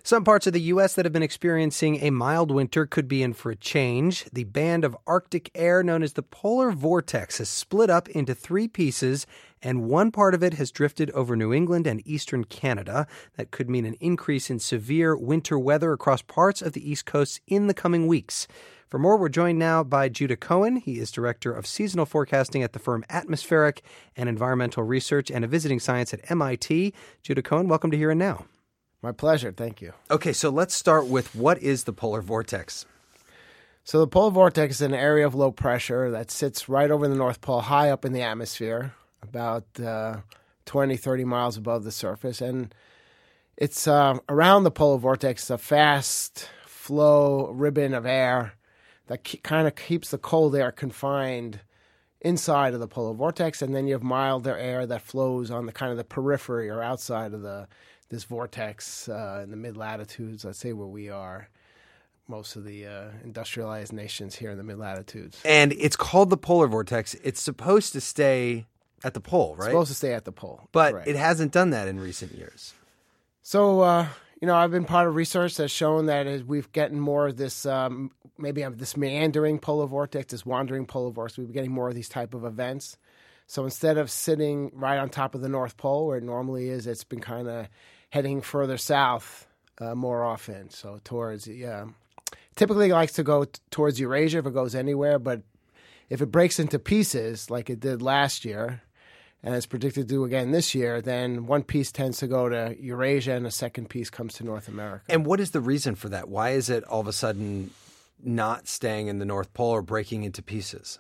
Some parts of the U.S. that have been experiencing a mild winter could be in for a change. The band of Arctic air known as the polar vortex has split up into three pieces, and one part of it has drifted over New England and eastern Canada. That could mean an increase in severe winter weather across parts of the East Coast in the coming weeks. For more, we're joined now by Judah Cohen. He is Director of Seasonal Forecasting at the firm Atmospheric and Environmental Research and a Visiting Science at MIT. Judah Cohen, welcome to Here and Now. My pleasure. Thank you. Okay, so let's start with what is the polar vortex? So the polar vortex is an area of low pressure that sits right over the North Pole, high up in the atmosphere, about 20, 30 miles above the surface. And it's around the polar vortex, a fast flow ribbon of air that kind of keeps the cold air confined inside of the polar vortex. And then you have milder air that flows on the kind of the periphery or outside of this vortex in the mid-latitudes, let's say where we are, most of the industrialized nations here in the mid-latitudes. And it's called the polar vortex. It's supposed to stay at the pole, right? It's supposed to stay at the pole. But correct. It hasn't done that in recent years. So, I've been part of research that's shown that as we've gotten more of this, this meandering polar vortex, this wandering polar vortex, we've been getting more of these type of events. So instead of sitting right on top of the North Pole where it normally is, it's been kind of heading further south more often. So typically it likes to go towards Eurasia if it goes anywhere, but if it breaks into pieces like it did last year, and it's predicted to do again this year, then one piece tends to go to Eurasia and a second piece comes to North America. And what is the reason for that? Why is it all of a sudden not staying in the North Pole or breaking into pieces?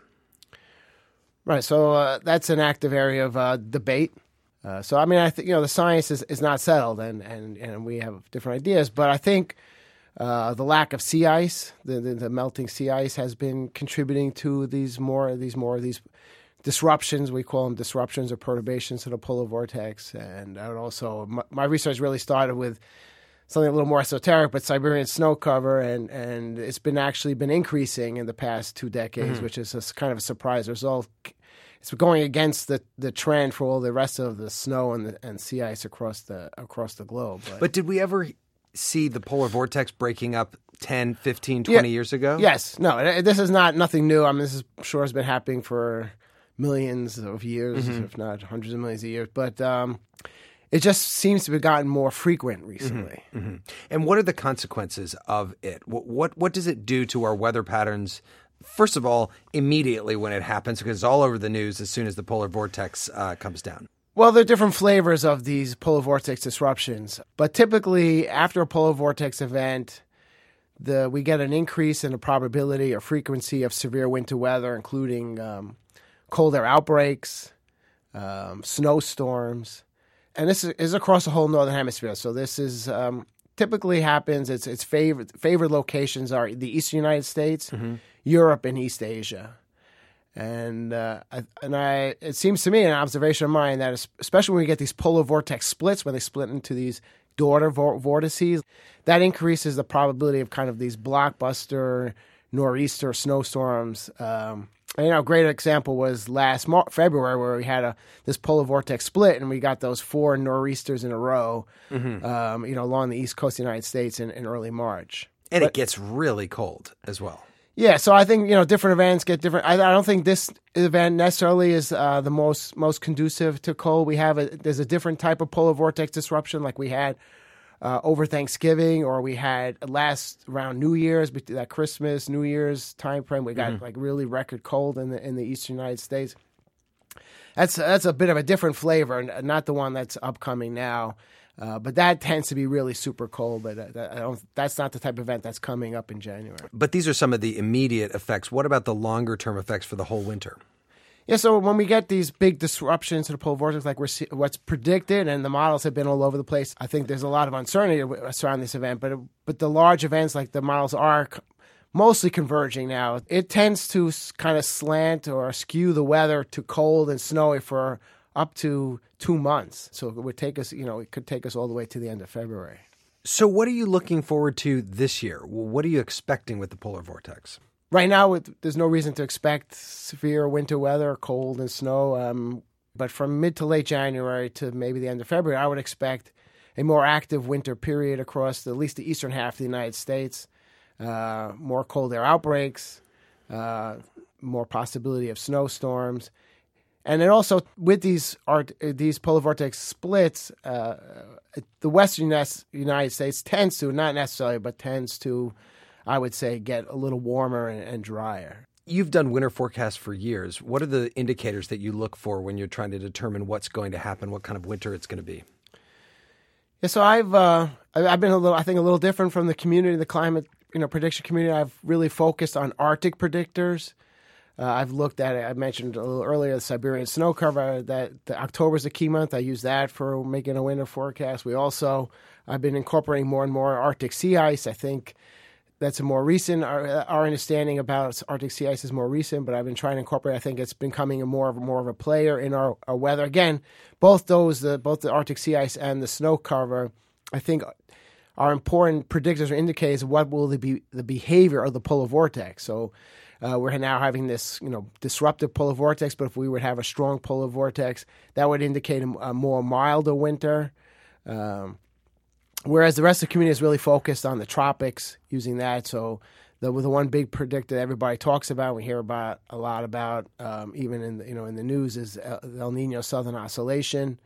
Right, so that's an active area of debate. I think the science is not settled, and we have different ideas. But I think the lack of sea ice, the melting sea ice, has been contributing to these disruptions. We call them disruptions or perturbations to the polar vortex. And I would also, my research really started with something a little more esoteric, but Siberian snow cover, and it's been increasing in the past 2 decades, which is a kind of a surprise result. It's going against the trend for all the rest of the snow and sea ice across the globe. But did we ever see the polar vortex breaking up 10, 15, 20 years ago? Yes. No, this is nothing new. I mean, this is sure has been happening for millions of years, if not hundreds of millions of years. But it just seems to have gotten more frequent recently. And what are the consequences of it? What does it do to our weather patterns? First of all, immediately when it happens, because it's all over the news as soon as the polar vortex comes down. Well, there are different flavors of these polar vortex disruptions. But typically, after a polar vortex event, we get an increase in the probability or frequency of severe winter weather, including cold air outbreaks, snowstorms. And this is across the whole northern hemisphere. So this is typically happens. Its favored locations are the eastern United States, Europe, and East Asia. And it seems to me, an observation of mine, that especially when we get these polar vortex splits, when they split into these daughter vortices, that increases the probability of kind of these blockbuster nor'easter snowstorms. A great example was last February, where we had this polar vortex split, and we got those 4 nor'easters in a row, along the east coast of the United States in early March. And it gets really cold as well. Yeah, so I think different events get different. I don't think this event necessarily is the most conducive to cold. There's a different type of polar vortex disruption, like we had over Thanksgiving, or we had around New Year's, that Christmas, New Year's time frame. We got like really record cold in the eastern United States. That's a bit of a different flavor, not the one that's upcoming now. But that tends to be really super cold. But that's not the type of event that's coming up in January. But these are some of the immediate effects. What about the longer term effects for the whole winter? Yeah, so when we get these big disruptions to the polar vortex, like what's predicted, and the models have been all over the place, I think there's a lot of uncertainty surrounding this event. But the large events, like the models are mostly converging now. It tends to kind of slant or skew the weather to cold and snowy for up to 2 months. So it would take us, it could take us all the way to the end of February. So what are you looking forward to this year? What are you expecting with the polar vortex? Right now, there's no reason to expect severe winter weather, cold and snow. But from mid to late January to maybe the end of February, I would expect a more active winter period across at least the eastern half of the United States. More cold air outbreaks, more possibility of snowstorms. And then also with these polar vortex splits, the western United States tends to, not necessarily, but tends to, I would say, get a little warmer and drier. You've done winter forecasts for years. What are the indicators that you look for when you're trying to determine what's going to happen, what kind of winter it's going to be? Yeah, so I've been a little different from the community, the climate prediction community. I've really focused on Arctic predictors. I've looked at it. I mentioned a little earlier the Siberian snow cover. That October is a key month. I use that for making a winter forecast. I've been incorporating more and more Arctic sea ice. I think that's a more recent. Our understanding about Arctic sea ice is more recent, but I've been trying to incorporate. I think it's becoming more of a player in our weather. Again, both the Arctic sea ice and the snow cover, I think, are important predictors or indicators of what will be the behavior of the polar vortex. So we're now having this, disruptive polar vortex, but if we would have a strong polar vortex, that would indicate a more milder winter. Whereas the rest of the community is really focused on the tropics, using that. So the one big predictor that everybody talks about, we hear about a lot about, even in the news, is El Nino Southern Oscillation.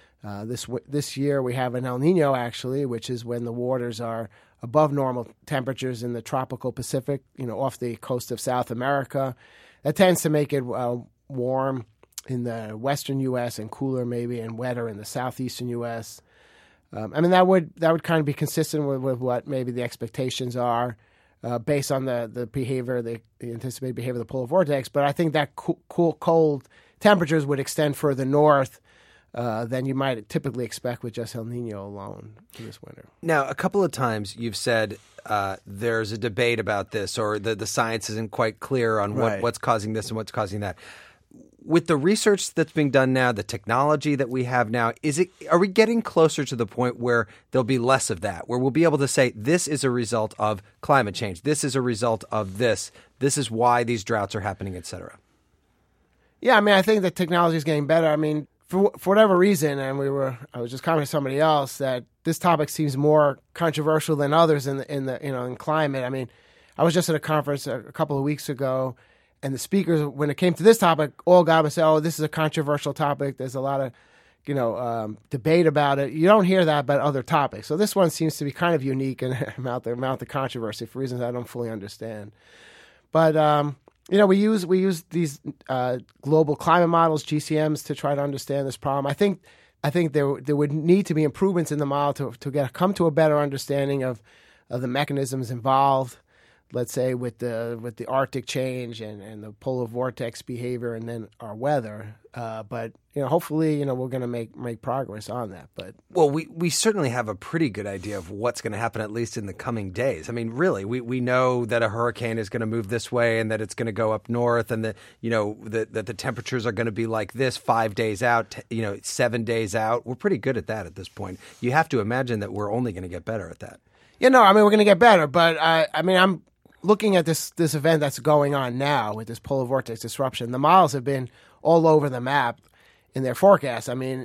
This year we have an El Nino, actually, which is when the waters are above normal temperatures in the tropical Pacific, off the coast of South America. That tends to make it warm in the western U.S. and cooler maybe and wetter in the southeastern U.S. That would kind of be consistent with what maybe the expectations are based on the behavior, the anticipated behavior of the polar vortex. But I think that cold temperatures would extend further north than you might typically expect with just El Nino alone this winter. Now, a couple of times you've said there's a debate about this, or the science isn't quite clear on what's causing this and what's causing that. With the research that's being done now, the technology that we have now, are we getting closer to the point where there'll be less of that, where we'll be able to say this is a result of climate change, this is a result of this is why these droughts are happening, et cetera? Yeah, I think the technology is getting better. For whatever reason, and I was just commenting to somebody else that this topic seems more controversial than others in climate. I was just at a conference a couple of weeks ago, and the speakers, when it came to this topic, all got up and said, "Oh, this is a controversial topic. There's a lot of debate about it." You don't hear that about other topics. So this one seems to be kind of unique in the amount of controversy for reasons I don't fully understand. But we use these global climate models, GCMs, to try to understand this problem. I think there would need to be improvements in the model to come to a better understanding of the mechanisms involved. Let's say with the Arctic change and the polar vortex behavior, and then our weather. But hopefully, we're going to make progress on that. But we certainly have a pretty good idea of what's going to happen, at least in the coming days. Really, we know that a hurricane is going to move this way, and that it's going to go up north, and that the temperatures are going to be like this 5 days out, 7 days out. We're pretty good at that at this point. You have to imagine that we're only going to get better at that. We're going to get better, but I'm looking at this event that's going on now with this polar vortex disruption. The models have been all over the map in their forecasts. And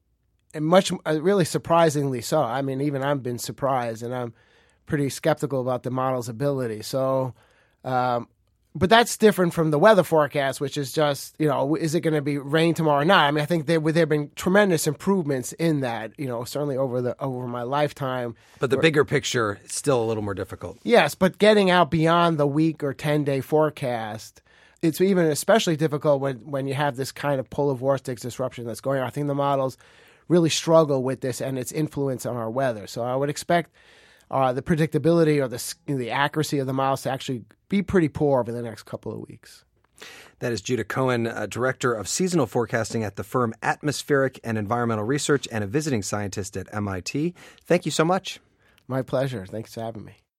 really surprisingly so. Even I've been surprised, and I'm pretty skeptical about the model's ability. So, but that's different from the weather forecast, which is just, is it going to be rain tomorrow or not? I think there have been tremendous improvements in that, certainly over my lifetime. But the bigger picture is still a little more difficult. Yes, but getting out beyond the week or 10-day forecast, it's even especially difficult when you have this kind of polar vortex disruption that's going on. I think the models really struggle with this and its influence on our weather. So I would expect the predictability or the accuracy of the models to actually be pretty poor over the next couple of weeks. That is Judah Cohen, Director of Seasonal Forecasting at the firm Atmospheric and Environmental Research, and a visiting scientist at MIT. Thank you so much. My pleasure. Thanks for having me.